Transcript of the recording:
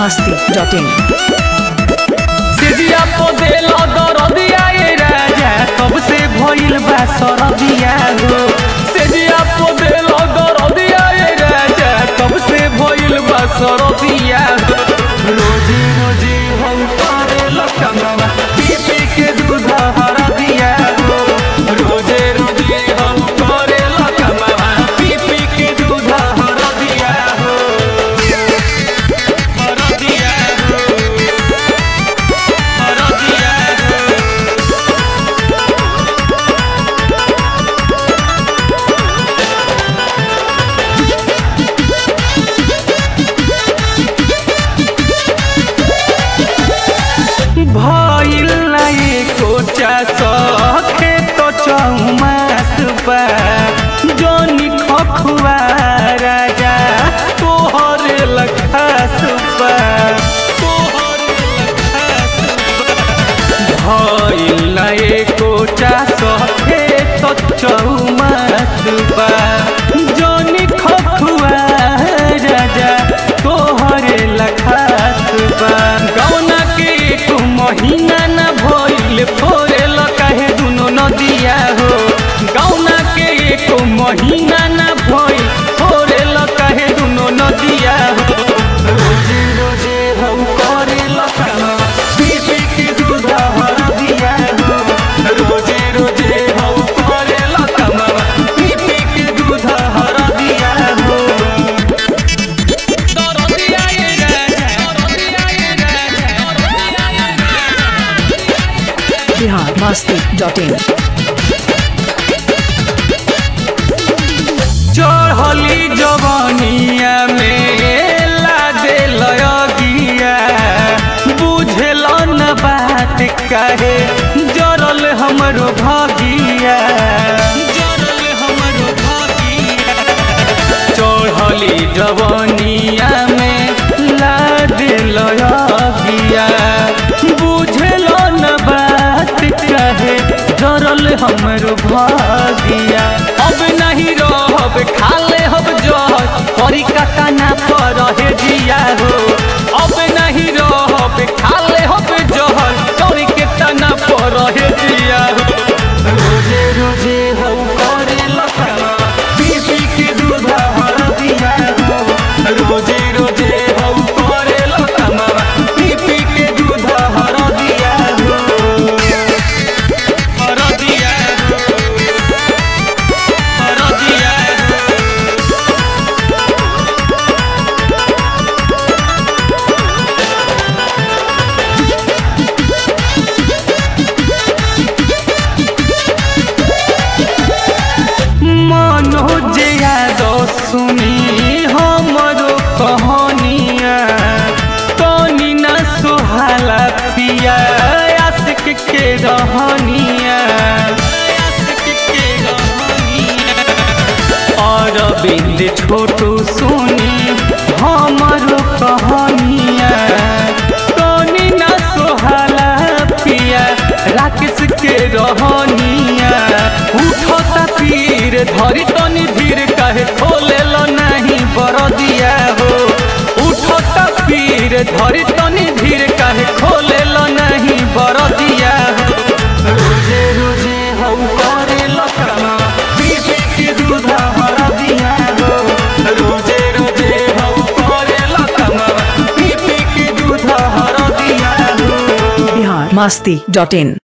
biharmasti.in सिजिया पोदेलो दरदिया ए राजा कब से भइल बा सरदिया हो। सिजिया पोदेलो दरदिया ए राजा कब से भइल बा सरदिया हो। रोजी रोजी हम करेलो कमावा पी पी के दूध हरदिया हो। रोजे रोजी हम करेलो कमावा पी पी के दूध हरदिया हो। हरदिया हो। भइल नहीं कोचा सखे तो चौमास बा जोनी खखुआ राजा तोहरे लखास बा भइल नहीं कोचा सखे तो चौमास बा जोनी खखुआ राजा तोहरे लखास बा गौना के तू महीना न भइल फोरेल काहे दुनो नदिया हो। गौना के एको महीना न भइल फोरेल काहे दुनो नदिया हो। रोजे रोजे हम करेल कमावा पी पी के दूध हरदिया हो। रोजे रोजे हम करेल कमावा पी पी के दूध हरदिया हो। दरदिया ए राजा दरदिया ए राजा biharmasti.in चढ़ली जवानिया में लादे लगिया बुझल न बात काहे जरल हमरो भागिया जरल हमरो भागिया। चढ़ली जवानिया में लादे लगिया बुझल न बात काहे जरल हमरो भागिया। अब नहीं रहब खाले हब जहर करी काना पर रहे जिया हो। अब नहीं रहब खाले हब जहर करी के तना पर रहे जिया हो। रोजे रोजे हम करेल कमावा पी पी के दूध हरदिया हो। रोजे रोजे हम करेल कमावा पी पी के दूध हरदिया हो। हरदिया हो। हरदिया हो। मनोज यादव सुनी हमरो कहानिया तनी न सुहाला पिया आशिक के रहनिया आशिक के रहनिया। अरविंद छोटू सुनी हमरो कहानिया तनी न सुहाला पिया राकेश के रहनिया। उठता पीर धरी तनी धीर काहे खोलेल नहीं बरदिया हो। उठता पीर धरी तनी धीर काहे खोलेल नहीं बरदिया हो। रोजे रोजे हम करेल कमावा पी पी के दूध हरदिया हो। रोजे रोजे हम करेल कमावा पी पी के दूध हरदिया हो। biharmasti.in